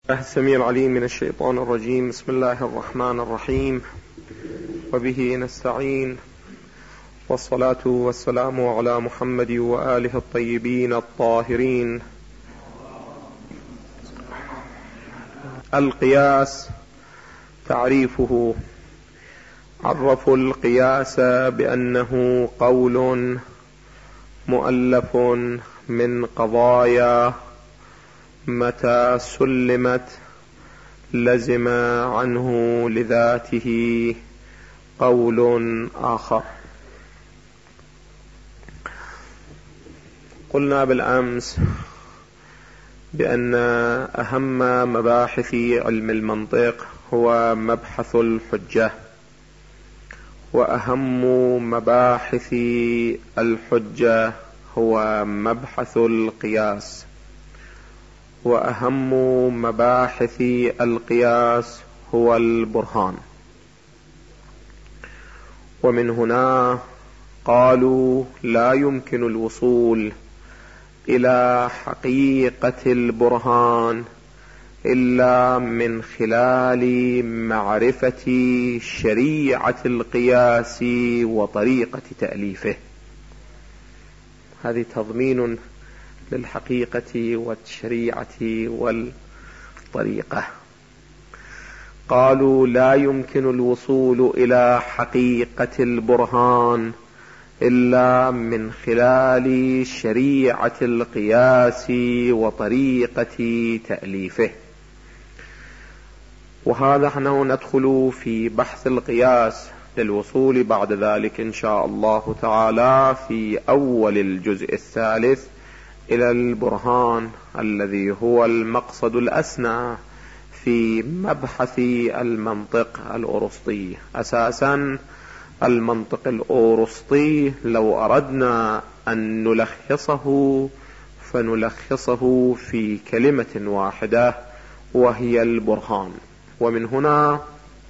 السميع العليم من الشيطان الرجيم. بسم الله الرحمن الرحيم، وبه نستعين، والصلاة والسلام على محمد وآله الطيبين الطاهرين. القياس تعريفه: عرفوا القياس بأنه قول مؤلف من قضايا متى سلمت لزم عنه لذاته قول آخر. قلنا بالأمس بأن أهم مباحث علم المنطق هو مبحث الحجة، وأهم مباحث الحجة هو مبحث القياس، وأهم مباحث القياس هو البرهان. ومن هنا قالوا لا يمكن الوصول إلى حقيقة البرهان إلا من خلال معرفة شريعة القياس وطريقة تأليفه. هذه تضمين للحقيقة والشريعة والطريقة. قالوا لا يمكن الوصول إلى حقيقة البرهان إلا من خلال شريعة القياس وطريقة تأليفه. وهذا نحن ندخل في بحث القياس للوصول بعد ذلك إن شاء الله تعالى في أول الجزء الثالث إلى البرهان، الذي هو المقصد الأسنى في مبحث المنطق الأرسطي. أساسا المنطق الأرسطي لو أردنا أن نلخصه فنلخصه في كلمة واحدة وهي البرهان. ومن هنا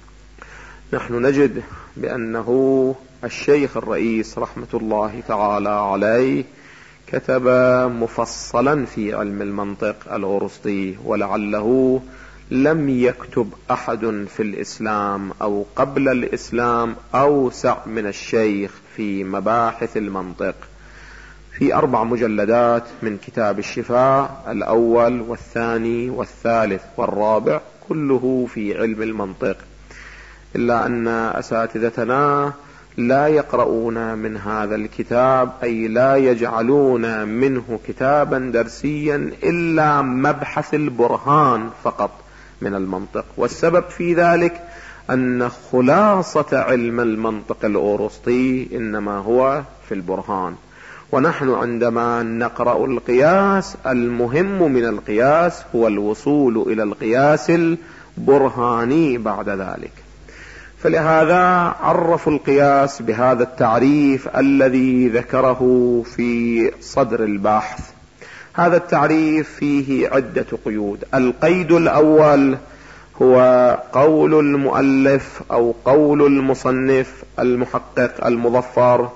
نحن نجد بأنه الشيخ الرئيس رحمة الله تعالى عليه كتب مفصلا في علم المنطق الأرسطي، ولعله لم يكتب أحد في الإسلام أو قبل الإسلام أوسع من الشيخ في مباحث المنطق، في 4 مجلدات من كتاب الشفاء الأول والثاني والثالث والرابع، كله في علم المنطق. إلا أن أساتذتنا لا يقرؤون من هذا الكتاب، أي لا يجعلون منه كتابا درسيا إلا مبحث البرهان فقط من المنطق. والسبب في ذلك أن خلاصة علم المنطق الأرسطي إنما هو في البرهان. ونحن عندما نقرأ القياس، المهم من القياس هو الوصول إلى القياس البرهاني بعد ذلك. فلهذا عرفوا القياس بهذا التعريف الذي ذكره في صدر البحث. هذا التعريف فيه عدة قيود. القيد الأول هو قول المؤلف أو قول المصنف المحقق المظفر،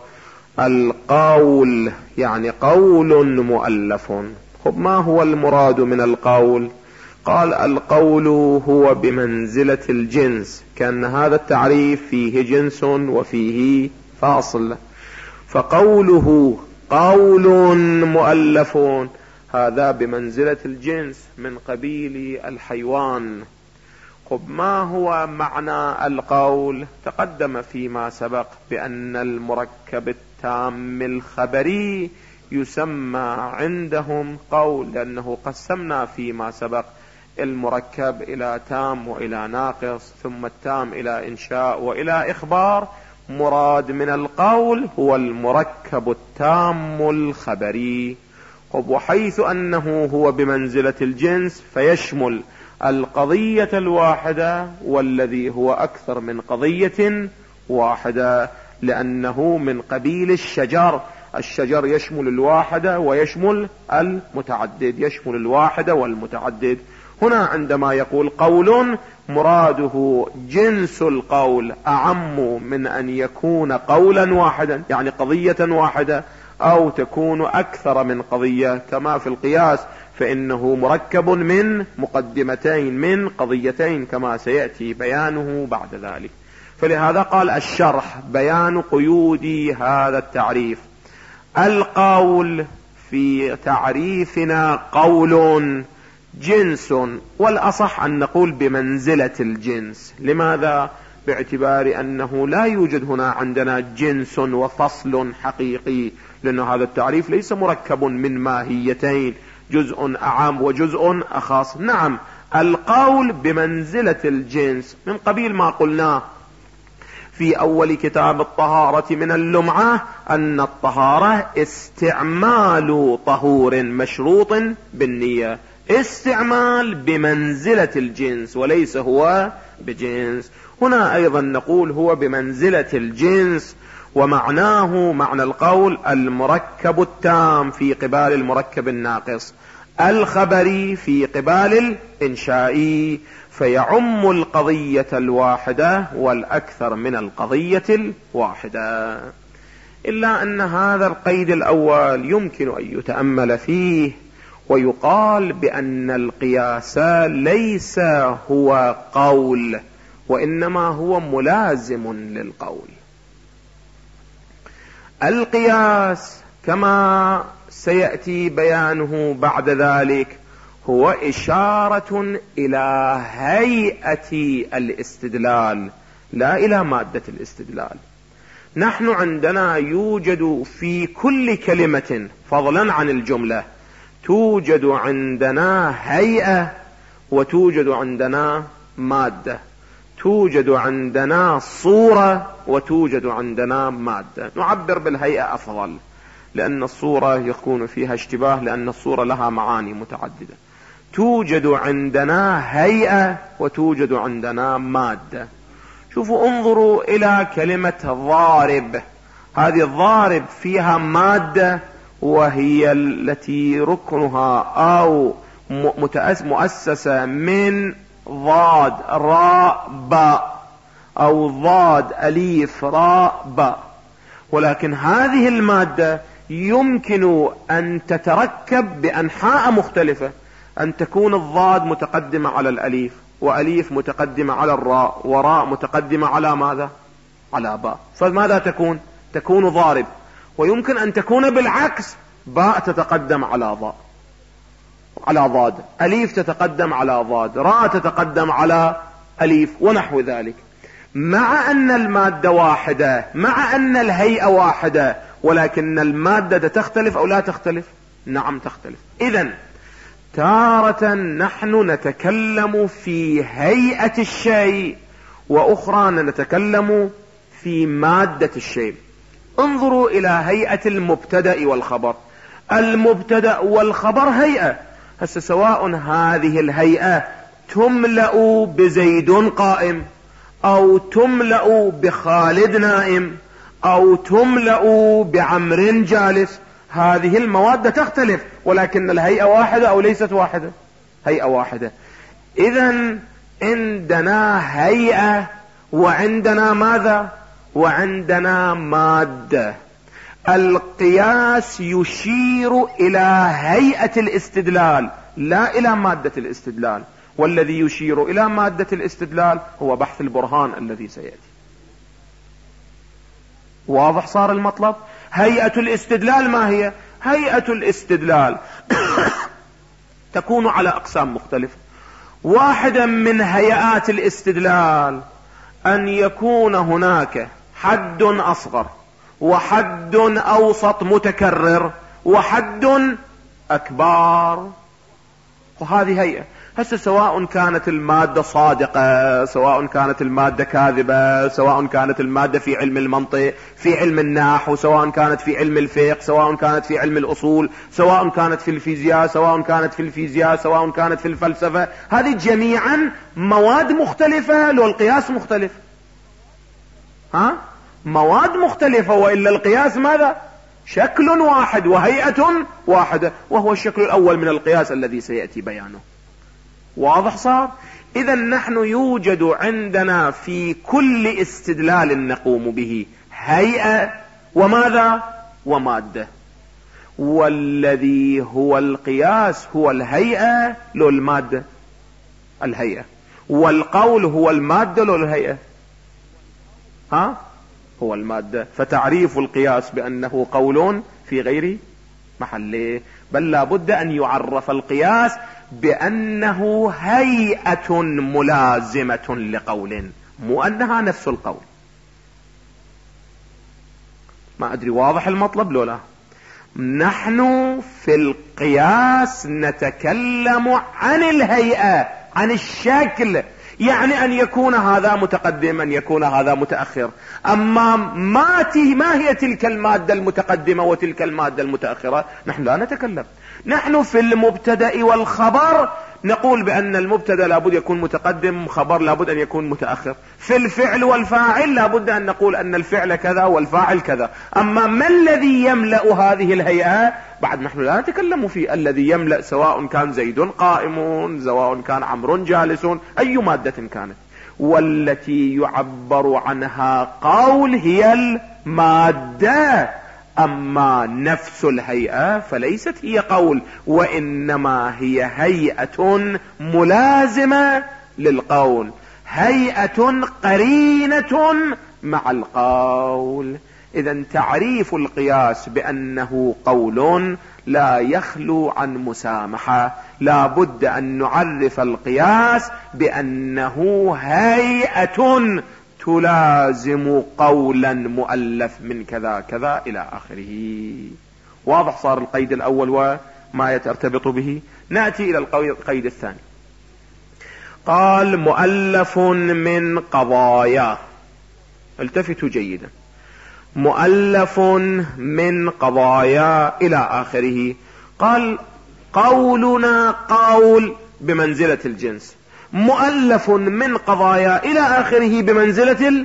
القول يعني قول مؤلف. ما هو المراد من القول؟ قال القول هو بمنزلة الجنس، كأن هذا التعريف فيه جنس وفيه فاصل، فقوله قول مؤلف هذا بمنزلة الجنس من قبيل الحيوان. ما هو معنى القول؟ تقدم فيما سبق بأن المركب التام الخبري يسمى عندهم قول، لأنه قسمنا فيما سبق المركب إلى تام وإلى ناقص، ثم التام إلى إنشاء وإلى إخبار. مراد من القول هو المركب التام الخبري. وحيث أنه هو بمنزلة الجنس فيشمل القضية الواحدة والذي هو أكثر من قضية واحدة، لأنه من قبيل الشجر. الشجر يشمل الواحدة ويشمل المتعدد، يشمل الواحدة والمتعدد. هنا عندما يقول قول مراده جنس القول أعم من أن يكون قولا واحدا، يعني قضية واحدة، أو تكون أكثر من قضية، كما في القياس فإنه مركب من مقدمتين من قضيتين كما سيأتي بيانه بعد ذلك. فلهذا قال الشرح بيان قيود هذا التعريف. القول في تعريفنا قول جنس، والأصح أن نقول بمنزلة الجنس. لماذا؟ باعتبار أنه لا يوجد هنا عندنا جنس وفصل حقيقي، لأن هذا التعريف ليس مركب من ماهيتين، جزء أعم وجزء أخص. نعم، القول بمنزلة الجنس من قبيل ما قلناه في أول كتاب الطهارة من اللمعة، أن الطهارة استعمال طهور مشروط بالنية، استعمال بمنزلة الجنس وليس هو بجنس. هنا أيضا نقول هو بمنزلة الجنس، ومعناه معنى القول المركب التام في قبال المركب الناقص، الخبري في قبال الإنشائي، فيعم القضية الواحدة والأكثر من القضية الواحدة. إلا أن هذا القيد الأول يمكن أن يتأمل فيه، ويقال بأن القياس ليس هو قول، وإنما هو ملازم للقول. القياس كما سيأتي بيانه بعد ذلك هو إشارة إلى هيئة الاستدلال لا إلى مادة الاستدلال. نحن عندنا يوجد في كل كلمة فضلا عن الجملة توجد عندنا هيئة، وتوجد عندنا مادة، توجد عندنا صورة، وتوجد عندنا مادة. نعبر بالهيئة أفضل، لأن الصورة يكون فيها اشتباه، لأن الصورة لها معاني متعددة. توجد عندنا هيئة وتوجد عندنا مادة. شوفوا، انظروا إلى كلمة ضارب. هذه الضارب فيها مادة، وهي التي ركنها أو مؤسسة من ضاد راء باء أو ضاد أليف راء باء. ولكن هذه المادة يمكن أن تتركب بأنحاء مختلفة، أن تكون الضاد متقدمة على الأليف، وأليف متقدمة على الراء، وراء متقدمة على ماذا؟ على باء. فماذا تكون؟ تكون ضارب. ويمكن أن تكون بالعكس، باء تتقدم على ضاء على ضاد، أليف تتقدم على ضاد، راء تتقدم على أليف، ونحو ذلك. مع أن المادة واحدة، مع أن الهيئة واحدة، ولكن المادة تختلف أو لا تختلف؟ نعم تختلف. إذن تارة نحن نتكلم في هيئة الشيء، وأخرى نتكلم في مادة الشيء. انظروا إلى هيئة المبتدأ والخبر. المبتدأ والخبر هيئة. هسه سواء هذه الهيئة تملأ بزيد قائم، أو تملأ بخالد نائم، أو تملأ بعمر جالس، هذه المواد تختلف، ولكن الهيئة واحدة أو ليست واحدة؟ هيئة واحدة. إذن عندنا هيئة وعندنا ماذا؟ وعندنا مادة. القياس يشير إلى هيئة الاستدلال لا إلى مادة الاستدلال، والذي يشير إلى مادة الاستدلال هو بحث البرهان الذي سيأتي. واضح صار المطلب؟ هيئة الاستدلال ما هي؟ هيئة الاستدلال تكون على أقسام مختلفة. واحدة من هيئات الاستدلال أن يكون هناك حد أصغر، وحد أوسط متكرر، وحد أكبر، وهذه هيئة. هسه سواء كانت المادة صادقة، سواء كانت المادة كاذبة، سواء كانت المادة في علم المنطق، في علم النحو، سواء كانت في علم الفقه، سواء كانت في علم الأصول، سواء كانت في الفيزياء، سواء كانت في الفيزياء، سواء كانت في الفلسفة، هذه جميعا مواد مختلفة. لو القياس مختلف، مواد مختلفة، وإلا القياس ماذا؟ شكل واحد وهيئة واحدة، وهو الشكل الأول من القياس الذي سيأتي بيانه. واضح صار؟ إذا نحن يوجد عندنا في كل استدلال نقوم به هيئة وماذا؟ ومادة. والذي هو القياس هو الهيئة لو المادة؟ الهيئة. والقول هو المادة لو الهيئة؟ هو المادة. فتعريف القياس بأنه قول في غير محله، بل لا بد أن يعرف القياس بأنه هيئة ملازمة لقول، مو أنها نفس القول. ما أدري واضح المطلب لو لا؟ نحن في القياس نتكلم عن الهيئة، عن الشكل، يعني أن يكون هذا متقدم، أن يكون هذا متأخر. أما ما هي تلك المادة المتقدمة وتلك المادة المتأخرة، نحن لا نتكلم. نحن في المبتدأ والخبر نقول بأن المبتدأ لابد يكون متقدم، خبر لابد أن يكون متأخر. في الفعل والفاعل لابد أن نقول أن الفعل كذا والفاعل كذا. أما ما الذي يملأ هذه الهيئة بعد نحن لا نتكلم فيه. الذي يملأ سواء كان زيد قائم، سواء كان عمرو جالس، أي مادة كانت. والتي يعبر عنها قول هي المادة. أما نفس الهيئة فليست هي قول، وإنما هي هيئة ملازمة للقول، هيئة قرينة مع القول. إذن تعريف القياس بأنه قول لا يخلو عن مسامحة. لا بد أن نعرف القياس بأنه هيئة تلازم قولا مؤلف من كذا كذا إلى آخره. واضح صار القيد الأول وما يترتبط به. نأتي إلى القيد الثاني. قال مؤلف من قضايا. التفتوا جيدا. مؤلف من قضايا إلى آخره. قال قولنا قول بمنزلة الجنس، مؤلف من قضايا إلى آخره بمنزلة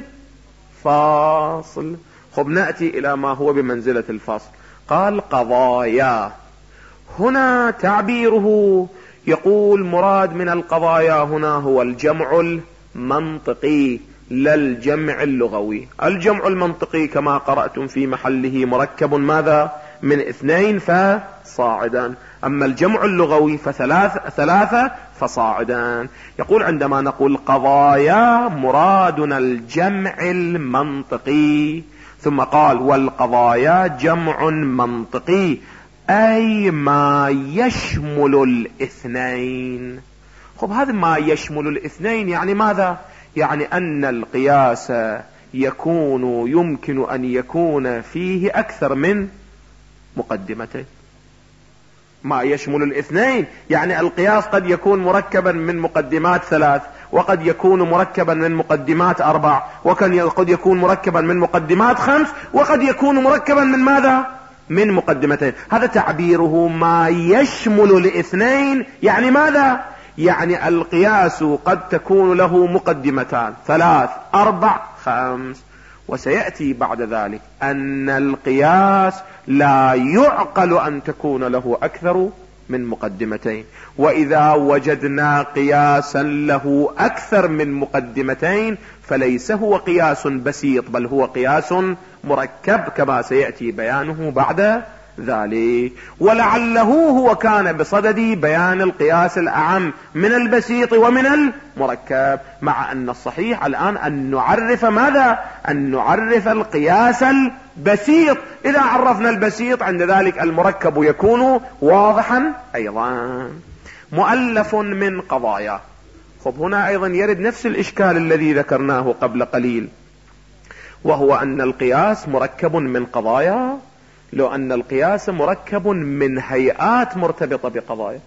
الفاصل. خب نأتي إلى ما هو بمنزلة الفاصل. قال قضايا، هنا تعبيره يقول مراد من القضايا هنا هو الجمع المنطقي لا الجمع اللغوي. الجمع المنطقي كما قرأتم في محله مركب ماذا؟ من 2 فصاعدا. أما الجمع اللغوي ثلاثة فصاعدا. يقول عندما نقول قضايا مرادنا الجمع المنطقي. ثم قال والقضايا جمع منطقي أي ما يشمل 2. خب هذا ما يشمل 2 يعني ماذا؟ يعني أن القياس يمكن أن يكون فيه أكثر من مقدمتين. ما يشمل 2 يعني القياس قد يكون مركبا من مقدمات 3، وقد يكون مركبا من مقدمات 4، وقد يكون مركبا من مقدمات 5، وقد يكون مركبا من ماذا؟ من مقدمتين. هذا تعبيره ما يشمل 2 يعني ماذا؟ يعني القياس قد تكون له مقدمتان 3 4 5. وسيأتي بعد ذلك أن القياس لا يعقل أن تكون له أكثر من مقدمتين. وإذا وجدنا قياسا له أكثر من مقدمتين فليس هو قياس بسيط، بل هو قياس مركب كما سيأتي بيانه بعد ذلك. ولعله هو كان بصدد بيان القياس الأعم من البسيط ومن المركب، مع أن الصحيح الآن أن نعرف ماذا؟ أن نعرف القياس البسيط. إذا عرفنا البسيط عند ذلك المركب يكون واضحا أيضا. مؤلف من قضايا. خب هنا أيضا يرد نفس الإشكال الذي ذكرناه قبل قليل، وهو أن القياس مركب من قضايا، لو أن القياس مركب من هيئات مرتبطة بقضايا.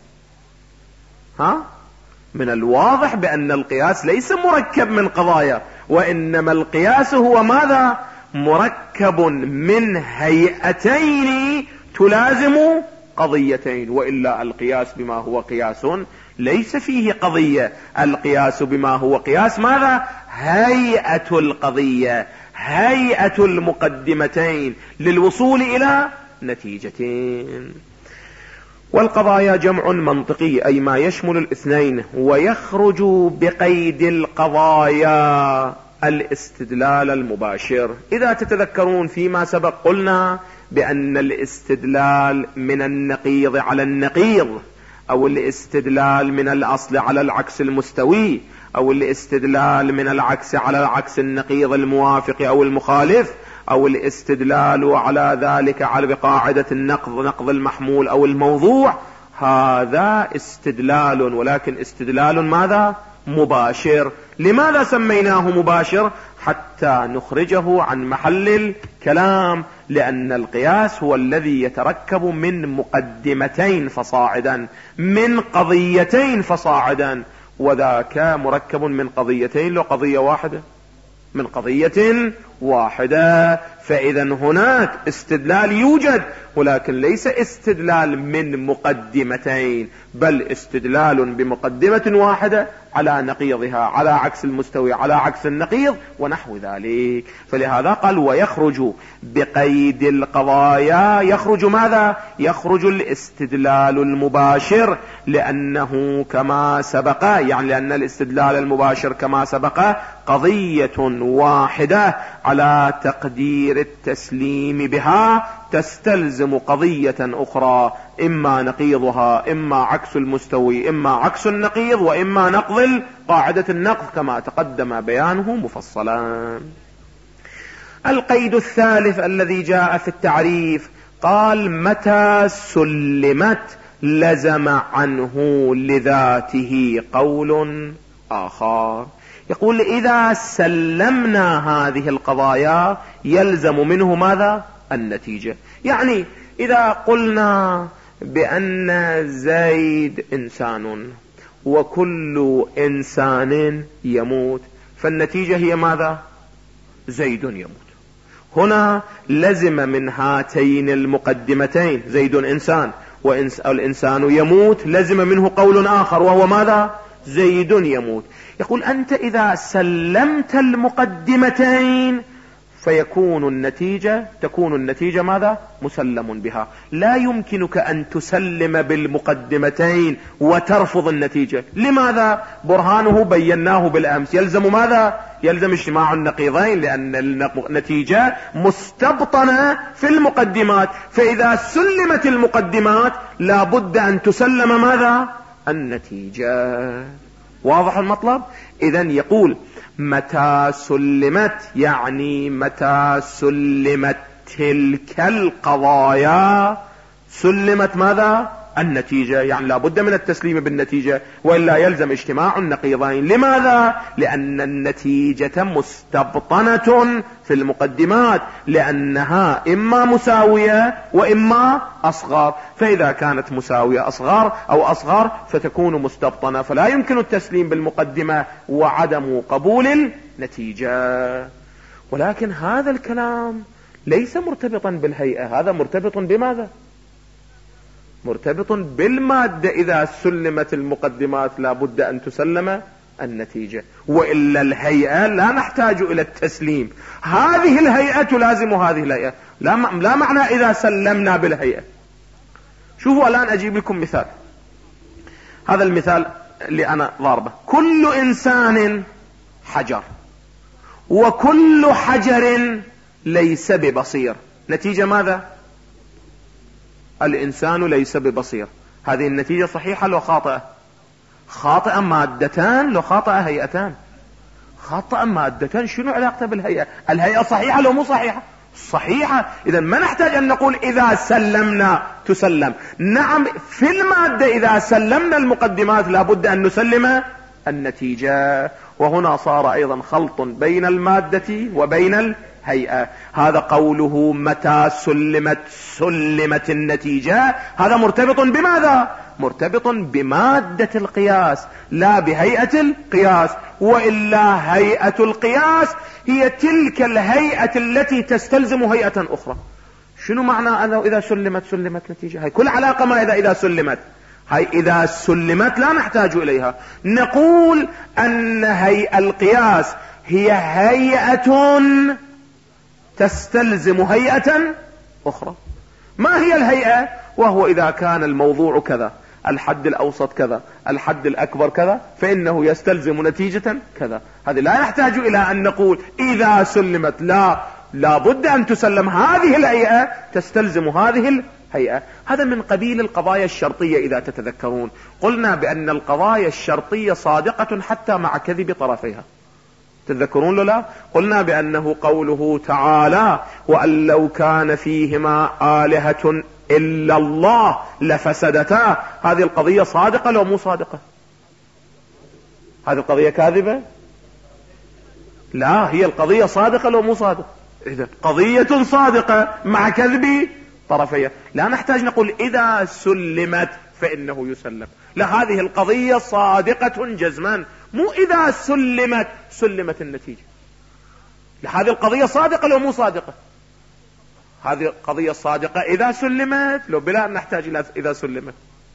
من الواضح بأن القياس ليس مركب من قضايا، وإنما القياس هو ماذا؟ مركب من هيئتين تلازم قضيتين. وإلا القياس بما هو قياس ليس فيه قضية. القياس بما هو قياس ماذا؟ هيئة القضية، هيئة المقدمتين للوصول إلى نتيجتين. والقضايا جمع منطقي أي ما يشمل 2، ويخرج بقيد القضايا الاستدلال المباشر. إذا تتذكرون فيما سبق قلنا بأن الاستدلال من النقيض على النقيض، أو الاستدلال من الأصل على العكس المستوي، أو الاستدلال من العكس على العكس النقيض الموافق أو المخالف، أو الاستدلال على ذلك على بقاعدة النقض، نقض المحمول أو الموضوع، هذا استدلال، ولكن استدلال ماذا؟ مباشر. لماذا سميناه مباشر؟ حتى نخرجه عن محل الكلام، لأن القياس هو الذي يتركب من مقدمتين فصاعدا، من قضيتين فصاعدا، وذاك مركب من قضيتين لو قضية واحدة، من قضية واحدة. فإذا هناك استدلال يوجد، ولكن ليس استدلال من مقدمتين، بل استدلال بمقدمة واحدة على نقيضها، على عكس المستوي، على عكس النقيض ونحو ذلك. فلهذا قال ويخرج بقيد القضايا، يخرج ماذا؟ يخرج الاستدلال المباشر، لأنه كما سبق، يعني لأن الاستدلال المباشر كما سبق قضية واحدة على تقدير التسليم بها تستلزم قضية أخرى، إما نقيضها، إما عكس المستوي، إما عكس النقيض، وإما نقض قاعدة النقض كما تقدم بيانه مفصلا. القيد الثالث الذي جاء في التعريف قال متى سلمت لزم عنه لذاته قول آخر. يقول إذا سلمنا هذه القضايا يلزم منه ماذا؟ النتيجة. يعني إذا قلنا بأن زيد إنسان وكل إنسان يموت، فالنتيجة هي ماذا؟ زيد يموت. هنا لزم من هاتين المقدمتين، زيد إنسان والإنسان يموت، لزم منه قول آخر وهو ماذا؟ زيد يموت. يقول أنت إذا سلمت المقدمتين فيكون النتيجة، تكون النتيجة ماذا؟ مسلم بها. لا يمكنك أن تسلم بالمقدمتين وترفض النتيجة. لماذا؟ برهانه بيناه بالأمس. يلزم ماذا؟ يلزم اجتماع النقيضين، لأن النتيجة مستبطنة في المقدمات، فإذا سلمت المقدمات لا بد أن تسلم ماذا؟ النتيجة. واضح المطلب؟ إذن يقول متى سلمت، يعني متى سلمت تلك القضايا، سلمت ماذا؟ النتيجة، يعني لا بد من التسليم بالنتيجة، وإلا يلزم اجتماع النقيضين. لماذا؟ لأن النتيجة مستبطنة في المقدمات، لأنها إما مساوية وإما أصغر، فإذا كانت مساوية أصغر أو أصغر فتكون مستبطنة، فلا يمكن التسليم بالمقدمة وعدم قبول النتيجة. ولكن هذا الكلام ليس مرتبطا بالهيئة، هذا مرتبط بماذا؟ مرتبط بالمادة. إذا سلمت المقدمات لا بد أن تسلم النتيجة، وإلا الهيئة لا نحتاج إلى التسليم. هذه الهيئة تلازم هذه الهيئة، لا معنى إذا سلمنا بالهيئة. شوفوا الآن أجيب لكم مثال. هذا المثال اللي أنا ضاربه، كل إنسان حجر وكل حجر ليس ببصير، نتيجة ماذا؟ الإنسان ليس ببصير. هذه النتيجة صحيحة لو خاطئة؟ خاطئة مادتان لو خاطئة هيئتان؟ خاطئة مادتان. شنو علاقته بالهيئة؟ الهيئة صحيحة لو مو صحيحة؟ صحيحة. إذا ما نحتاج أن نقول إذا سلمنا تسلم. نعم في المادة إذا سلمنا المقدمات لابد أن نسلم النتيجة. وهنا صار أيضا خلط بين المادة وبين الهيئة. هذا قوله متى سلمت النتيجة، هذا مرتبط بماذا؟ مرتبط بمادة القياس لا بهيئة القياس، وإلا هيئة القياس هي تلك الهيئة التي تستلزم هيئة أخرى. شنو معنى أنه إذا سلمت نتيجة؟ هي كل علاقة ما إذا سلمت. هاي إذا سلمت لا نحتاج إليها، نقول أن هيئة القياس هي هيئة تستلزم هيئة أخرى. ما هي الهيئة؟ وهو إذا كان الموضوع كذا، الحد الأوسط كذا، الحد الأكبر كذا، فإنه يستلزم نتيجة كذا. هذه لا نحتاج إلى أن نقول إذا سلمت، لا، لابد أن تسلم هذه الهيئة، تستلزم هذه الهيئة. هذا من قبيل القضايا الشرطية. إذا تتذكرون قلنا بأن القضايا الشرطية صادقة حتى مع كذب طرفيها. تذكرون له لا؟ قلنا بأنه قوله تعالى وأن لو كان فيهما آلهة إلا الله لفسدتا، هذه القضية صادقة لو مو صادقة؟ هذه القضية كاذبة؟ لا، هي القضية صادقة لو مو صادقة؟ إذا قضية صادقة مع كذب طرفيها، لا نحتاج نقول إذا سلمت فإنه يسلم، لا، هذه القضية صادقة جزما، مو إذا سلمت النتيجة. هذه القضية صادقة لو مو صادقة؟ هذه قضية صادقة إذا سلمت، لو بلا أن نحتاج إلى إذا سلمت.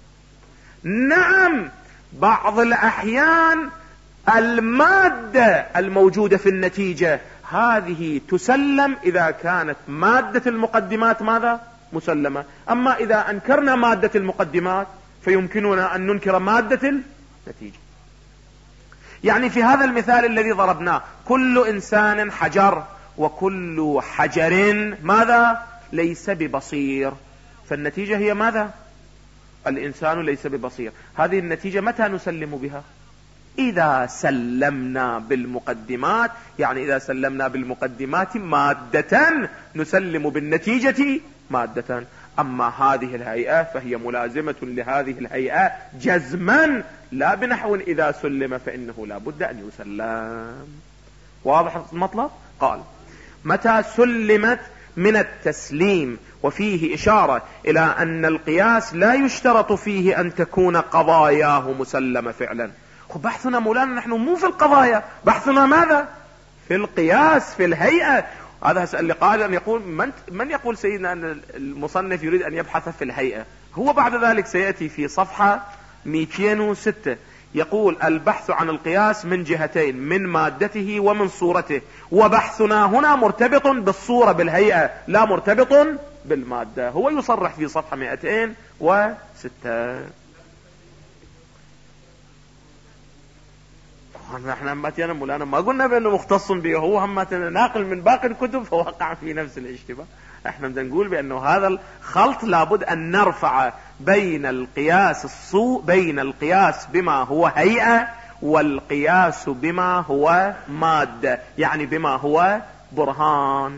نعم، بعض الأحيان المادة الموجودة في النتيجة هذه تسلم إذا كانت مادة المقدمات ماذا؟ مسلمة. أما إذا أنكرنا مادة المقدمات فيمكننا أن ننكر مادة النتيجة. يعني في هذا المثال الذي ضربناه، كل إنسان حجر، وكل حجر ماذا؟ ليس ببصير. فالنتيجة هي ماذا؟ الإنسان ليس ببصير. هذه النتيجة متى نسلم بها؟ إذا سلمنا بالمقدمات، يعني إذا سلمنا بالمقدمات مادة نسلم بالنتيجة مادة. أما هذه الهيئة فهي ملازمة لهذه الهيئة جزما، لا بنحو إذا سلم فإنه لا بد أن يسلم. واضح المطلب؟ قال متى سلمت من التسليم، وفيه إشارة إلى أن القياس لا يشترط فيه أن تكون قضاياه مسلمة فعلا. بحثنا مولانا نحن مو في القضايا، بحثنا ماذا؟ في القياس، في الهيئة. هذا أسأل قائل أن يقول من يقول سيدنا أن المصنف يريد أن يبحث في الهيئة؟ هو بعد ذلك سيأتي في صفحة 206 يقول البحث عن القياس من جهتين، من مادته ومن صورته، وبحثنا هنا مرتبط بالصورة بالهيئة لا مرتبط بالمادة. هو يصرح في صفحة 206. احنا همتنا مولانا ما قلنا بأنه مختص به، هو همتنا ناقل من باقي الكتب فوقع في نفس الاشتباه. احنا بدنا نقول بأنه هذا الخلط لابد أن نرفع بين القياس بما هو هيئة والقياس بما هو مادة، يعني بما هو برهان.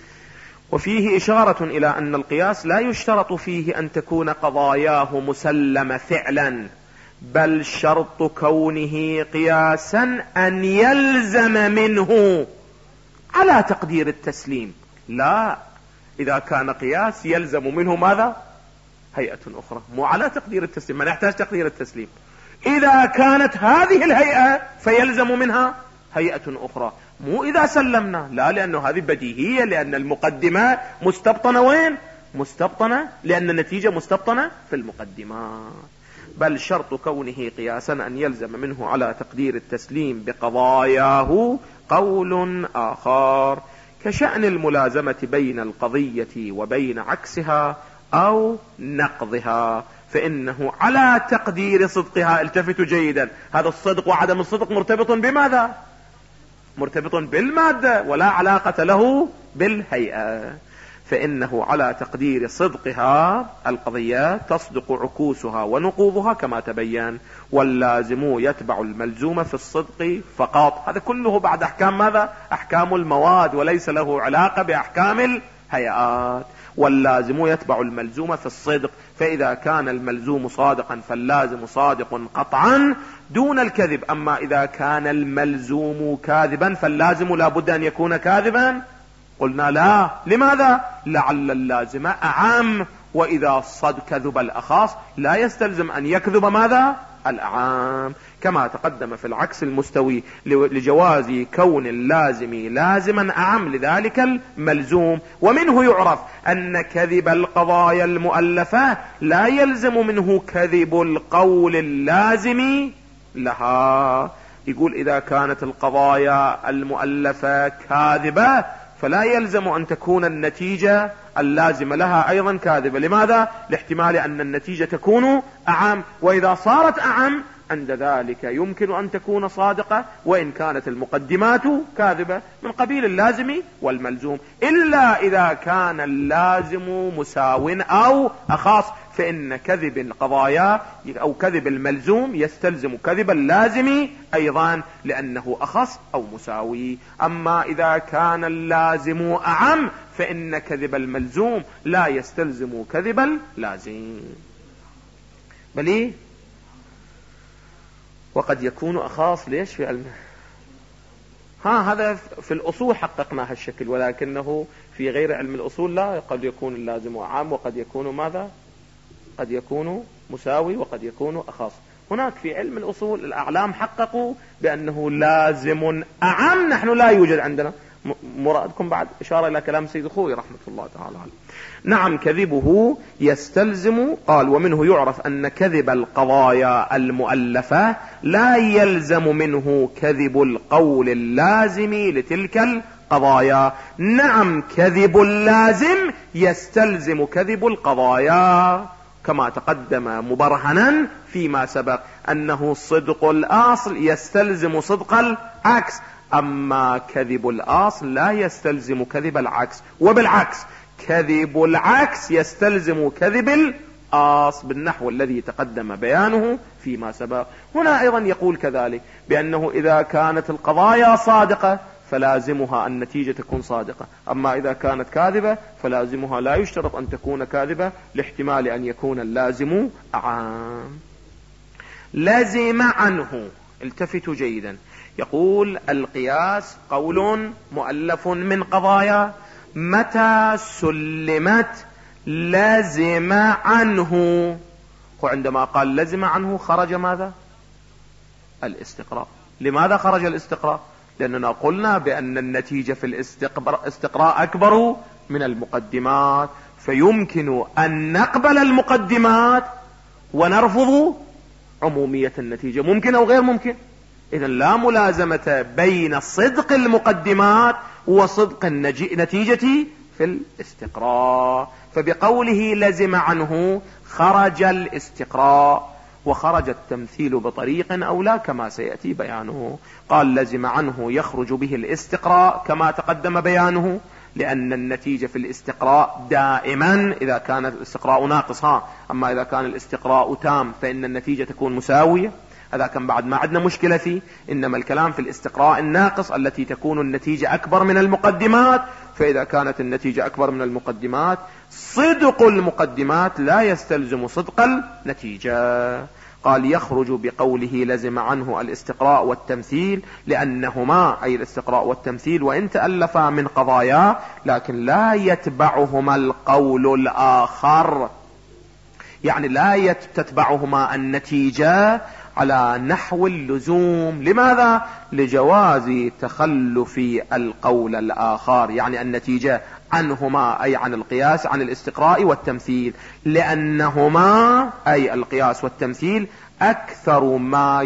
وفيه إشارة إلى أن القياس لا يشترط فيه أن تكون قضاياه مسلمة فعلا، بل شرط كونه قياسا أن يلزم منه على تقدير التسليم. لا، إذا كان قياس يلزم منه ماذا؟ هيئة أخرى، مو على تقدير التسليم، ما نحتاج تقدير التسليم. إذا كانت هذه الهيئة فيلزم منها هيئة أخرى، مو إذا سلمنا، لا، لأنه هذه بديهية، لأن المقدمة مستبطنة وين؟ مستبطنة، لأن النتيجة مستبطنة في المقدمات. بل شرط كونه قياسا أن يلزم منه على تقدير التسليم بقضاياه قول آخر، كشأن الملازمة بين القضية وبين عكسها أو نقضها، فإنه على تقدير صدقها. التفتوا جيدا، هذا الصدق وعدم الصدق مرتبط بماذا؟ مرتبط بالمادة، ولا علاقة له بالهيئة. فإنه على تقدير صدقها القضية تصدق عكوسها ونقوضها كما تبين، واللازم يتبع الملزوم في الصدق فقط. هذا كله بعد أحكام ماذا؟ أحكام المواد، وليس له علاقة بأحكام الهيئات. واللازم يتبع الملزوم في الصدق، فإذا كان الملزوم صادقا فاللازم صادق قطعا دون الكذب. أما إذا كان الملزوم كاذبا فاللازم لا بد أن يكون كاذبا. قلنا لا، لماذا؟ لعل اللازم أعم، وإذا كذب الأخاص لا يستلزم أن يكذب ماذا؟ الأعام، كما تقدم في العكس المستوي لجواز كون اللازم لازما أعم لذلك الملزوم. ومنه يعرف أن كذب القضايا المؤلفة لا يلزم منه كذب القول اللازم لها. يقول إذا كانت القضايا المؤلفة كاذبة فلا يلزم أن تكون النتيجة اللازمة لها أيضا كاذبة. لماذا؟ لاحتمال أن النتيجة تكون أعم، وإذا صارت أعم عند ذلك يمكن أن تكون صادقة وإن كانت المقدمات كاذبة، من قبيل اللازم والملزوم، إلا إذا كان اللازم مساو أو أخص، فإن كذب القضايا أو كذب الملزوم يستلزم كذب اللازم أيضا لأنه أخص أو مساوي. أما إذا كان اللازم أعم فإن كذب الملزوم لا يستلزم كذب اللازم، بل وقد يكون أخاص. ليش في علمه؟ هذا في الأصول حققنا هالشكل، ولكنه في غير علم الأصول لا، قد يكون اللازم أعم وقد يكون ماذا؟ قد يكون مساوي وقد يكون أخاص. هناك في علم الأصول الأعلام حققوا بأنه لازم أعم، نحن لا يوجد عندنا. مرادكم بعد إشارة إلى كلام سيد خوي رحمة الله تعالى عليه. نعم كذبه يستلزم، قال ومنه يعرف أن كذب القضايا المؤلفة لا يلزم منه كذب القول اللازم لتلك القضايا. نعم كذب اللازم يستلزم كذب القضايا، كما تقدم مبرهنا فيما سبق أنه صدق الأصل يستلزم صدق العكس، أما كذب الأصل لا يستلزم كذب العكس، وبالعكس كذب العكس يستلزم كذب الأصل بالنحو الذي تقدم بيانه فيما سبق. هنا أيضا يقول كذلك بأنه إذا كانت القضايا صادقة فلازمها النتيجة تكون صادقة، أما إذا كانت كاذبة فلازمها لا يشترط أن تكون كاذبة لاحتمال أن يكون اللازم عام. لازم عنه، التفتوا جيدا، يقول القياس قول مؤلف من قضايا متى سلمت لازم عنه. وعندما قال لازم عنه خرج ماذا؟ الاستقراء. لماذا خرج الاستقراء؟ لأننا قلنا بأن النتيجة في الاستقراء أكبر من المقدمات، فيمكن أن نقبل المقدمات ونرفض عمومية النتيجة، ممكن أو غير ممكن. إذن لا ملازمة بين صدق المقدمات وصدق النتيجة في الاستقراء. فبقوله لزم عنه خرج الاستقراء وخرج التمثيل بطريق أو لا كما سيأتي بيانه. قال لزم عنه يخرج به الاستقراء كما تقدم بيانه، لأن النتيجة في الاستقراء دائما إذا كان الاستقراء ناقصا، أما إذا كان الاستقراء تام فإن النتيجة تكون مساوية. هذا كان بعد ما عندنا مشكلة فيه، إنما الكلام في الاستقراء الناقص التي تكون النتيجة أكبر من المقدمات. فإذا كانت النتيجة أكبر من المقدمات صدق المقدمات لا يستلزم صدق النتيجة. قال يخرج بقوله لزم عنه الاستقراء والتمثيل، لأنهما أي الاستقراء والتمثيل وإن تألفا من قضايا لكن لا يتبعهما القول الآخر، يعني لا تتبعهما النتيجة على نحو اللزوم. لماذا؟ لجواز تخلف القول الآخر، يعني النتيجة عنهما أي عن القياس عن الاستقراء والتمثيل، لأنهما أي القياس والتمثيل أكثر ما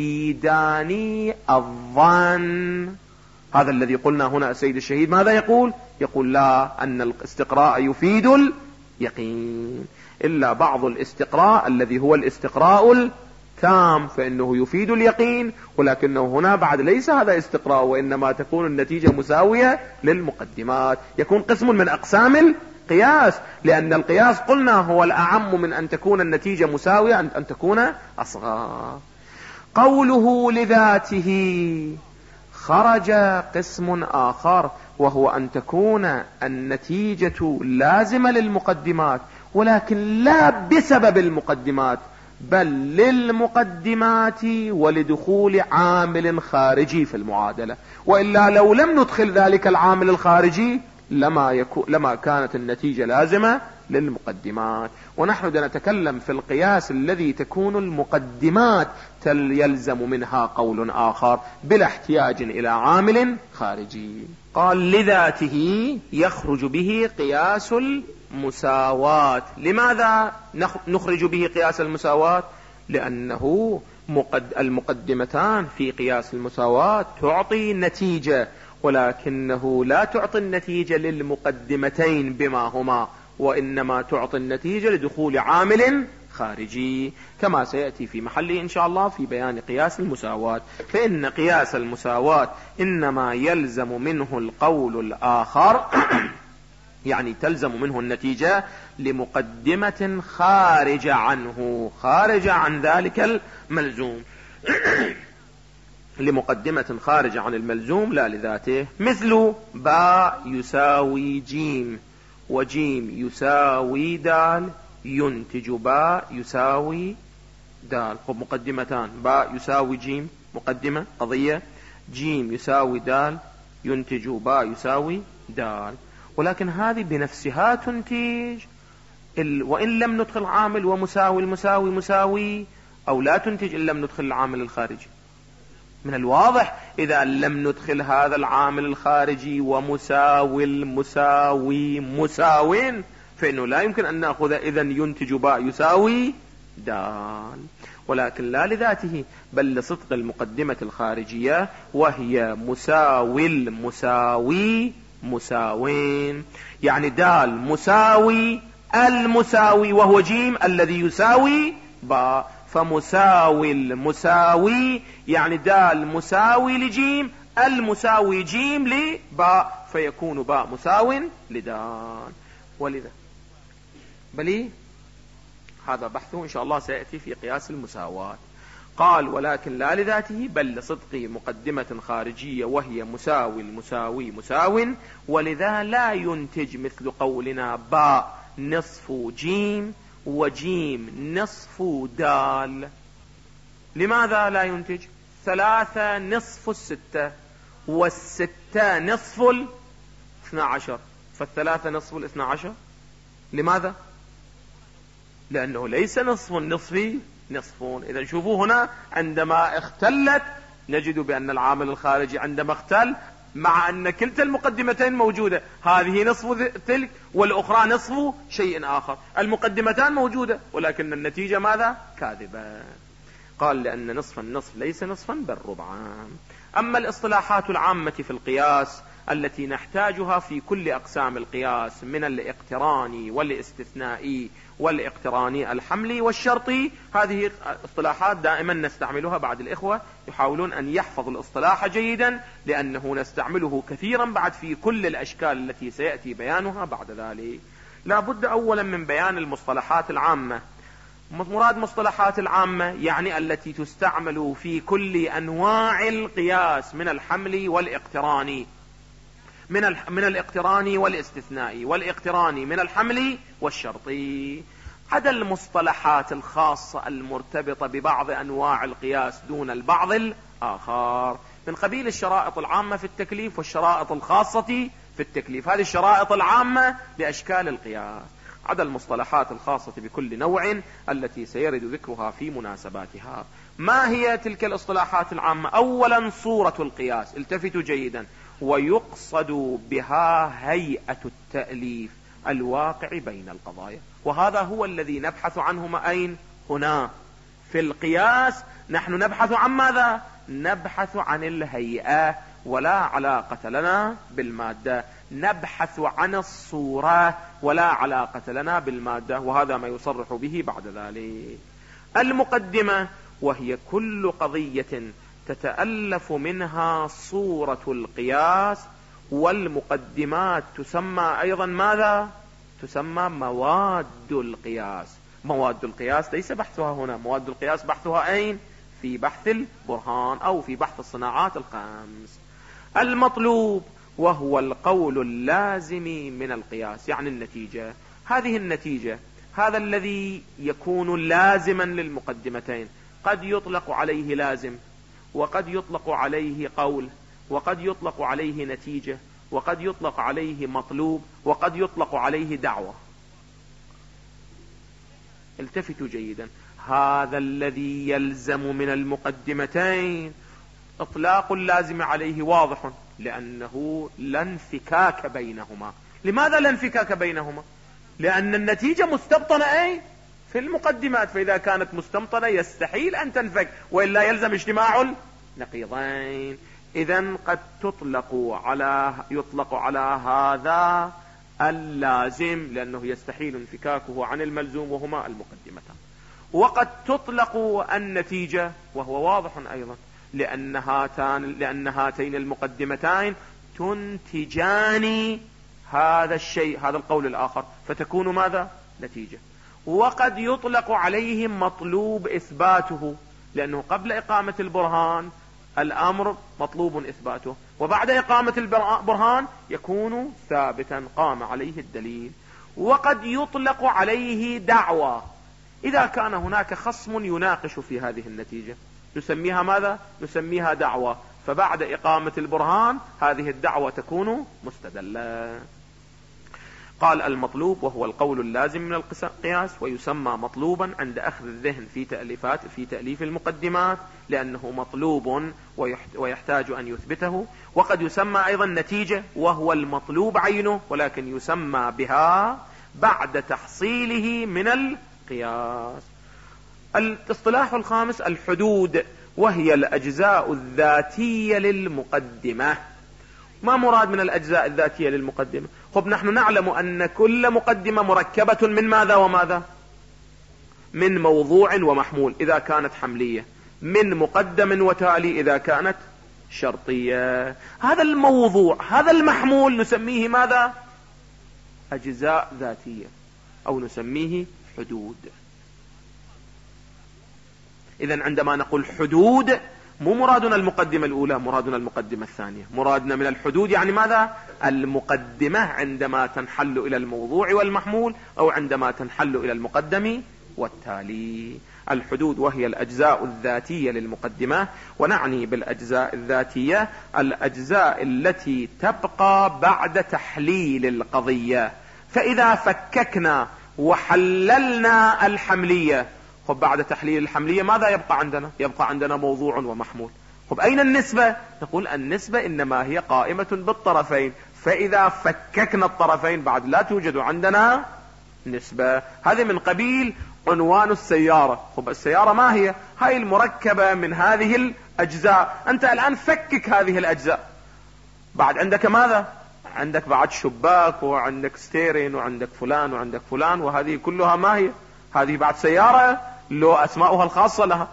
يفيدان الظن. هذا الذي قلنا هنا السيد الشهيد ماذا يقول؟ يقول لا، أن الاستقراء يفيد اليقين، إلا بعض الاستقراء الذي هو الاستقراء التام فإنه يفيد اليقين، ولكنه هنا بعد ليس هذا استقراء، وإنما تكون النتيجة مساوية للمقدمات، يكون قسم من أقسام القياس، لأن القياس قلنا هو الأعم من أن تكون النتيجة مساوية أن تكون أصغر. قوله لذاته خرج قسم آخر، وهو أن تكون النتيجة لازمة للمقدمات، ولكن لا بسبب المقدمات بل للمقدمات ولدخول عامل خارجي في المعادلة، وإلا لو لم ندخل ذلك العامل الخارجي لما كانت النتيجة لازمة للمقدمات. ونحن نتكلم في القياس الذي تكون المقدمات يلزم منها قول آخر بلا احتياج إلى عامل خارجي. قال لذاته يخرج به قياس المساواة. لماذا نخرج به قياس المساواة؟ لأنه المقدمتان في قياس المساواة تعطي نتيجة، ولكنه لا تعطي النتيجة للمقدمتين بما هما، وإنما تعطي النتيجة لدخول عامل الخارجي، كما سيأتي في محله إن شاء الله في بيان قياس المساواة. فإن قياس المساواة إنما يلزم منه القول الآخر يعني تلزم منه النتيجة لمقدمة خارجة عنه، خارجة عن ذلك الملزوم لمقدمة خارجة عن الملزوم لا لذاته، مثل باء يساوي جيم، وجيم يساوي دال، ينتج باء يساوي دال. خب مقدمتان، باء يساوي جيم مقدمة قضية، جيم يساوي دال ينتج باء يساوي دال. ولكن هذه بنفسها تنتج وإن لم ندخل عامل ومساوي المساوي مساوي، أو لا تنتج إن لم ندخل العامل الخارجي. من الواضح إذا لم ندخل هذا العامل الخارجي ومساوي المساوي مساوين، فإنه لا يمكن أن نأخذ إذن ينتج باء يساوي دال. ولكن لا لذاته بل لصدق المقدمة الخارجية، وهي مساوي المساوي مساوين، يعني دال مساوي المساوي وهو جيم الذي يساوي باء، فمساوي المساوي يعني دال مساوي لجيم المساوي جيم لباء، فيكون باء مساو لدال. ولذا بلي هذا بحثه إن شاء الله سيأتي في قياس المساواة. قال ولكن لا لذاته بل لصدق مقدمة خارجية وهي مساوي المساوي مساو، ولذا لا ينتج مثل قولنا باء نصف جيم وجيم نصف دال. لماذا لا ينتج؟ 3 نصف 6 والستة نصف 12، فالثلاثة نصف 12. لماذا؟ لأنه ليس نصف النصف نصفون. إذا شوفوا هنا عندما اختلت نجد بأن العامل الخارجي عندما اختل مع أن كلتا المقدمتين موجودة، هذه نصف تلك والأخرى نصف شيء آخر، المقدمتان موجودة ولكن النتيجة ماذا؟ كاذبة. قال لأن نصف النصف ليس نصفا بل ربعان. أما الاصطلاحات العامة في القياس التي نحتاجها في كل أقسام القياس من الاقتراني والاستثنائي والاقتراني الحملي والشرطي، هذه اصطلاحات دائما نستعملها. بعد الإخوة يحاولون أن يحفظوا الاصطلاح جيدا لأنه نستعمله كثيرا بعد في كل الأشكال التي سيأتي بيانها بعد ذلك. لا بد أولا من بيان المصطلحات العامة. مراد مصطلحات العامة يعني التي تستعمل في كل أنواع القياس من الحملي والاقتراني، من الاقتراني والاستثنائي والاقتراني من الحملي والشرطي، عدا المصطلحات الخاصة المرتبطة ببعض أنواع القياس دون البعض الآخر، من قبيل الشرائط العامة في التكليف والشرائط الخاصة في التكليف. هذه الشرائط العامة لأشكال القياس، عدا المصطلحات الخاصة بكل نوع التي سيرد ذكرها في مناسباتها. ما هي تلك الاصطلاحات العامة؟ أولا صورة القياس، التفتوا جيدا، ويقصد بها هيئة التأليف الواقع بين القضايا، وهذا هو الذي نبحث عنه. أين؟ هنا في القياس نحن نبحث عن ماذا؟ نبحث عن الهيئة، ولا علاقة لنا بالمادة، نبحث عن الصورة ولا علاقة لنا بالمادة، وهذا ما يصرح به بعد ذلك. المقدمة وهي كل قضية تتألف منها صورة القياس، والمقدمات تسمى أيضا ماذا؟ تسمى مواد القياس. مواد القياس ليس بحثها هنا، مواد القياس بحثها أين؟ في بحث البرهان أو في بحث الصناعات الخمس. المطلوب وهو القول اللازم من القياس، يعني النتيجة. هذه النتيجة، هذا الذي يكون لازما للمقدمتين، قد يطلق عليه لازم، وقد يطلق عليه قول، وقد يطلق عليه نتيجة، وقد يطلق عليه مطلوب، وقد يطلق عليه دعوة. التفتوا جيدا، هذا الذي يلزم من المقدمتين اطلاق اللازم عليه واضح، لأنه لا انفكاك بينهما. لماذا لا انفكاك بينهما؟ لأن النتيجة مستبطنة أي في المقدمات، فإذا كانت مستبطنة يستحيل أن تنفك، وإلا يلزم اجتماع النقيضين. إذن قد يطلق على هذا اللازم، لأنه يستحيل انفكاكه عن الملزوم وهما المقدمتان. وقد تطلق النتيجة، وهو واضح أيضا لأن هاتين المقدمتين تنتجان هذا الشيء، هذا القول الآخر، فتكون ماذا؟ نتيجة. وقد يطلق عليه مطلوب إثباته، لأنه قبل إقامة البرهان الأمر مطلوب إثباته، وبعد إقامة البرهان يكون ثابتا قام عليه الدليل. وقد يطلق عليه دعوى، إذا كان هناك خصم يناقش في هذه النتيجة نسميها ماذا؟ نسميها دعوى، فبعد إقامة البرهان هذه الدعوة تكون مستدلة. قال المطلوب وهو القول اللازم من القياس، ويسمى مطلوبا عند أخذ الذهن في تأليف المقدمات، لأنه مطلوب ويحتاج أن يثبته. وقد يسمى أيضا نتيجة وهو المطلوب عينه، ولكن يسمى بها بعد تحصيله من القياس. الاصطلاح الخامس الحدود، وهي الأجزاء الذاتية للمقدمة. ما مراد من الأجزاء الذاتية للمقدمة؟ خب نحن نعلم أن كل مقدمة مركبة من ماذا وماذا؟ من موضوع ومحمول إذا كانت حملية، من مقدم وتالي إذا كانت شرطية. هذا الموضوع هذا المحمول نسميه ماذا؟ أجزاء ذاتية، أو نسميه حدود. إذن عندما نقول حدود مو مرادنا المقدمة الأولى، مرادنا المقدمة الثانية. مرادنا من الحدود يعني ماذا؟ المقدمة عندما تنحل إلى الموضوع والمحمول، أو عندما تنحل إلى المقدم والتالي. الحدود وهي الأجزاء الذاتية للمقدمة، ونعني بالأجزاء الذاتية الأجزاء التي تبقى بعد تحليل القضية. فإذا فككنا وحللنا الحملية، خب بعد تحليل الحملية ماذا يبقى عندنا؟ يبقى عندنا موضوع ومحمول. خب أين النسبة؟ نقول النسبة إنما هي قائمة بالطرفين، فإذا فككنا الطرفين بعد لا توجد عندنا نسبة. هذه من قبيل عنوان السيارة. خب السيارة ما هي؟ هاي المركبة من هذه الأجزاء. أنت الآن فكك هذه الأجزاء، بعد عندك ماذا؟ عندك بعد شباك، وعندك ستيرين، وعندك فلان وعندك فلان، وهذه كلها ما هي؟ هذه بعد سيارة لو أسماؤها الخاصة لها.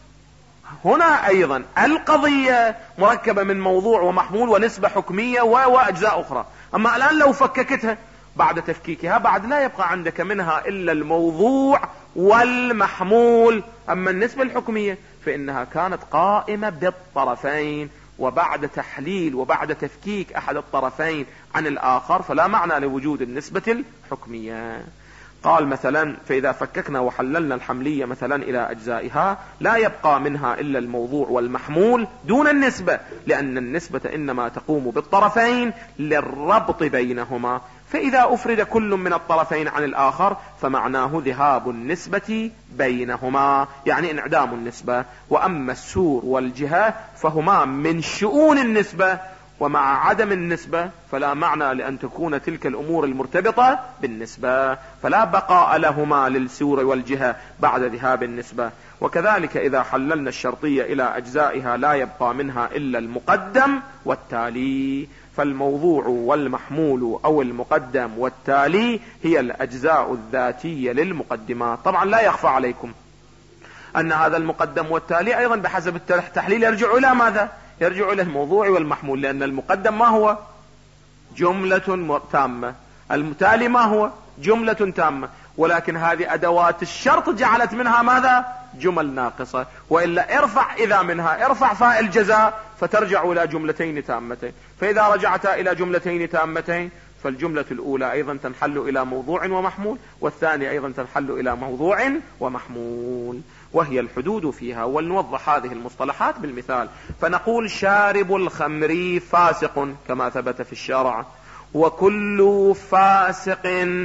هنا أيضا القضية مركبة من موضوع ومحمول ونسبة حكمية وأجزاء أخرى. أما الآن لو فككتها بعد تفكيكها بعد لا يبقى عندك منها إلا الموضوع والمحمول. أما النسبة الحكمية فإنها كانت قائمة بالطرفين، وبعد تحليل وبعد تفكيك أحد الطرفين عن الآخر فلا معنى لوجود النسبة الحكمية. قال مثلا فإذا فككنا وحللنا الحملية مثلا إلى أجزائها لا يبقى منها إلا الموضوع والمحمول دون النسبة، لأن النسبة إنما تقوم بالطرفين للربط بينهما. فإذا أفرد كل من الطرفين عن الآخر فمعناه ذهاب النسبة بينهما، يعني انعدام النسبة. وأما السور والجهة فهما من شؤون النسبة، ومع عدم النسبة فلا معنى لأن تكون تلك الأمور المرتبطة بالنسبة، فلا بقاء لهما للسور والجهة بعد ذهاب النسبة. وكذلك إذا حللنا الشرطية إلى أجزائها لا يبقى منها إلا المقدم والتالي. فالموضوع والمحمول أو المقدم والتالي هي الأجزاء الذاتية للمقدمات. طبعا لا يخفى عليكم أن هذا المقدم والتالي أيضا بحسب التحليل يرجع إلى ماذا؟ يرجع إلى الموضوع والمحمول، لأن المقدم ما هو؟ جملة تامة. التالي ما هو؟ جملة تامة. ولكن هذه أدوات الشرط جعلت منها ماذا؟ جمل ناقصة. وإلا إذا منها ارفع فاء الجزاء فترجع إلى جملتين تامتين. فإذا رجعتا إلى جملتين تامتين فالجملة الأولى أيضا تنحل إلى موضوع ومحمول، والثانية أيضا تنحل إلى موضوع ومحمول، وهي الحدود فيها. ولنوضح هذه المصطلحات بالمثال. فنقول شارب الخمر فاسق كما ثبت في الشرع، وكل فاسق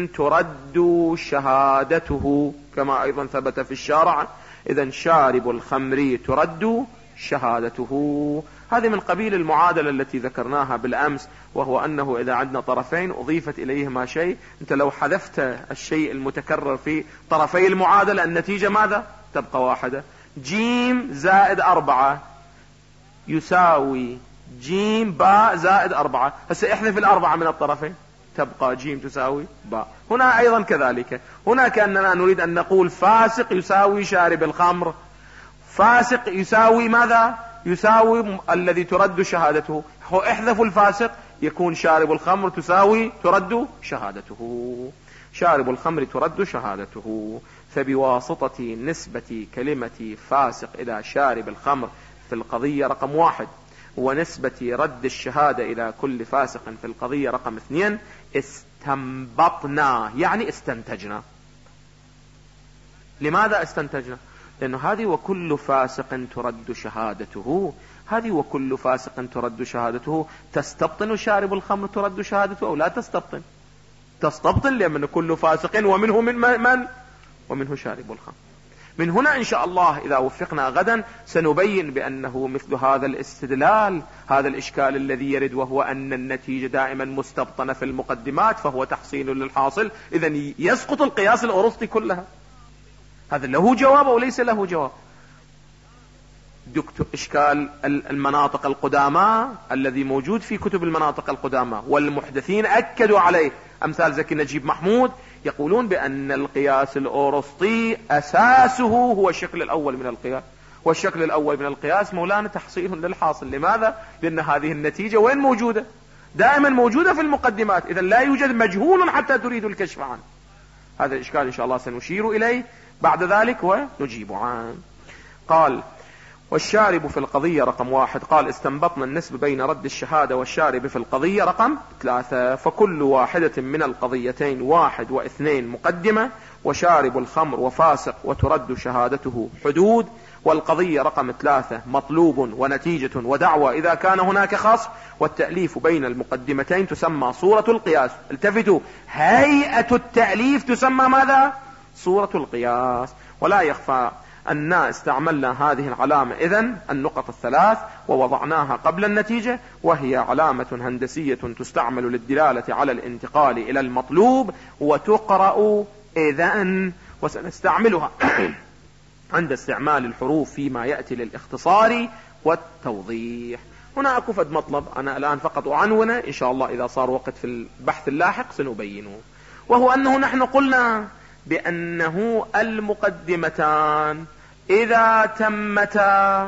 ترد شهادته كما أيضا ثبت في الشرع. إذن شارب الخمر ترد شهادته. هذه من قبيل المعادلة التي ذكرناها بالأمس، وهو أنه إذا عندنا طرفين أضيفت إليهما شيء، أنت لو حذفت الشيء المتكرر في طرفي المعادلة النتيجة ماذا؟ تبقى واحدة. جيم زائد 4 يساوي جيم باء زائد 4. هسه احذف 4 من الطرفين تبقى جيم تساوي باء. هنا أيضا كذلك، هنا كأننا نريد أن نقول فاسق يساوي شارب الخمر. فاسق يساوي ماذا؟ يساوي الذي ترد شهادته. احذفوا الفاسق يكون شارب الخمر تساوي ترد شهادته. شارب الخمر ترد شهادته. فبواسطة نسبة كلمة فاسق إلى شارب الخمر في القضية رقم 1 ونسبة رد الشهادة إلى كل فاسق في القضية رقم 2 استنبطنا، يعني استنتجنا. لماذا استنتجنا؟ لأنه هذه وكل فاسق ترد شهادته، هذه وكل فاسق ترد شهادته تستبطن شارب الخمر ترد شهادته أو لا تستبطن؟ تستبطن، لأن كل فاسق ومنه من ومنه شارب الخمر. من هنا إن شاء الله إذا وفقنا غدا سنبين بأنه مثل هذا الاستدلال، هذا الإشكال الذي يرد وهو أن النتيجة دائما مستبطنة في المقدمات فهو تحصيل للحاصل، إذن يسقط القياس الأرسطي كلها. هذا له جواب أو ليس له جواب؟ دكتور إشكال المناطق القدامى الذي موجود في كتب المناطق القدامى والمحدثين أكدوا عليه، أمثال زكي نجيب محمود يقولون بأن القياس الأرسطي أساسه هو الشكل الأول من القياس، والشكل الأول من القياس مولانا تحصيل للحاصل. لماذا؟ لأن هذه النتيجة وين موجودة؟ دائما موجودة في المقدمات، إذا لا يوجد مجهول حتى تريد الكشف عنه. هذا الإشكال إن شاء الله سنشير إليه بعد ذلك ونجيب عنه. قال والشارب في القضية رقم 1، قال استنبطنا النسبة بين رد الشهادة والشارب في القضية رقم 3، فكل واحدة من القضيتين 1 و2 مقدمة، وشارب الخمر وفاسق وترد شهادته حدود، والقضية رقم 3 مطلوب ونتيجة ودعوة إذا كان هناك خصم، والتأليف بين المقدمتين تسمى صورة القياس. التفتوا، هيئة التأليف تسمى ماذا؟ صورة القياس. ولا يخفى أننا استعملنا هذه العلامة إذن النقط الثلاث ووضعناها قبل النتيجة، وهي علامة هندسية تستعمل للدلالة على الانتقال إلى المطلوب، وتقرأ إذن، وسنستعملها عند استعمال الحروف فيما يأتي للاختصار والتوضيح. هنا أكو فد مطلب أنا الآن فقط أعنونه، إن شاء الله إذا صار وقت في البحث اللاحق سنبينه، وهو أنه نحن قلنا بأنه المقدمتان إذا تمتا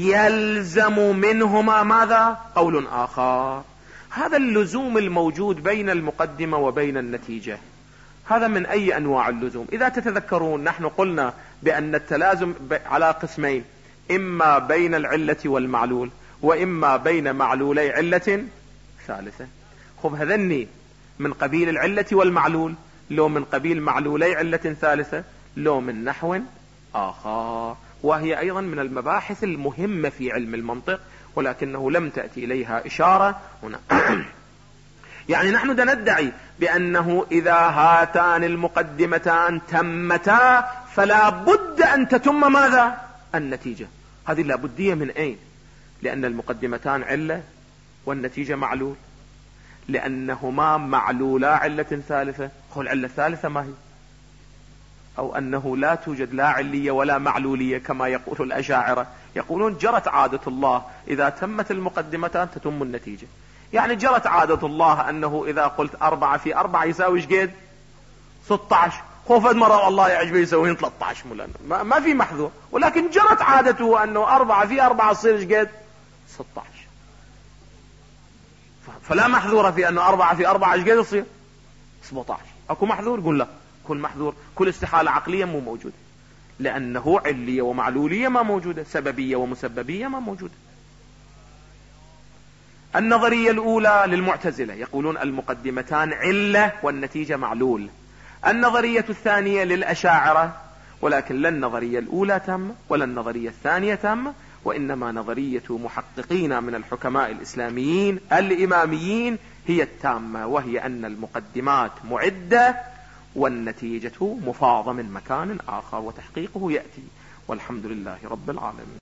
يلزم منهما ماذا؟ قول آخر. هذا اللزوم الموجود بين المقدمة وبين النتيجة، هذا من أي أنواع اللزوم؟ إذا تتذكرون نحن قلنا بأن التلازم على قسمين، إما بين العلة والمعلول، وإما بين معلولي علة ثالثة. خب هذني من قبيل العلة والمعلول، لو من قبيل معلولي علة ثالثة، لو من نحو آخر، وهي أيضا من المباحث المهمة في علم المنطق، ولكنه لم تأتي إليها إشارة هنا. يعني نحن ندعي بأنه إذا هاتان المقدمتان تمتا فلا بد أن تتم ماذا؟ النتيجة. هذه اللابدية من أين؟ لأن المقدمتان علة والنتيجة معلول، لأنهما معلولا علة ثالثة. قل علة ثالثة ما هي؟ أو أنه لا توجد لا علية ولا معلولية كما يقول الأشاعرة، يقولون جرت عادة الله إذا تمت المقدمتان تتم النتيجة. يعني جرت عادة الله أنه إذا قلت 4 في 4 يساوي شقد 16، خوفت مرة الله يعجبه يسوين 13 مولانا، ما في محذور، ولكن جرت عادته أنه 4 في 4 تصير شقد 16، فلا محذور في أنه 4 في 4 شقد يصير 17. أكو محذور؟ قل لا، كل محذور، كل استحالة عقلية مو موجودة، لأنه علية ومعلولية ما موجودة، سببية ومسببية ما موجودة. النظرية الأولى للمعتزلة يقولون المقدمتان علة والنتيجة معلول. النظرية الثانية للأشاعرة، ولكن لا النظرية الأولى تامة ولا النظرية الثانية تامة، وإنما نظرية محققين من الحكماء الإسلاميين الإماميين هي التامة، وهي أن المقدمات معدة والنتيجة مفاضة من مكان آخر، وتحقيقه يأتي. والحمد لله رب العالمين.